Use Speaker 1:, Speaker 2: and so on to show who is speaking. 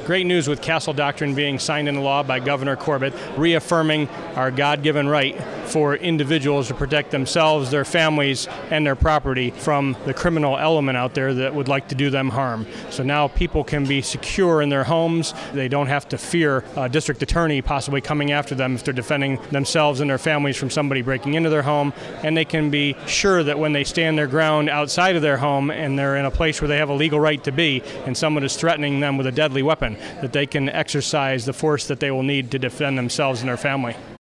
Speaker 1: Great news with Castle Doctrine being signed into law by Governor Corbett, reaffirming our God-given right for individuals to protect themselves, their families, and their property from the criminal element out there that would like to do them harm. So now people can be secure in their homes. They don't have to fear a district attorney possibly coming after them if they're defending themselves and their families from somebody breaking into their home. And they can be sure that when they stand their ground outside of their home and they're in a place where they have a legal right to be and someone is threatening them with a deadly weapon, that they can exercise the force that they will need to defend themselves and their family.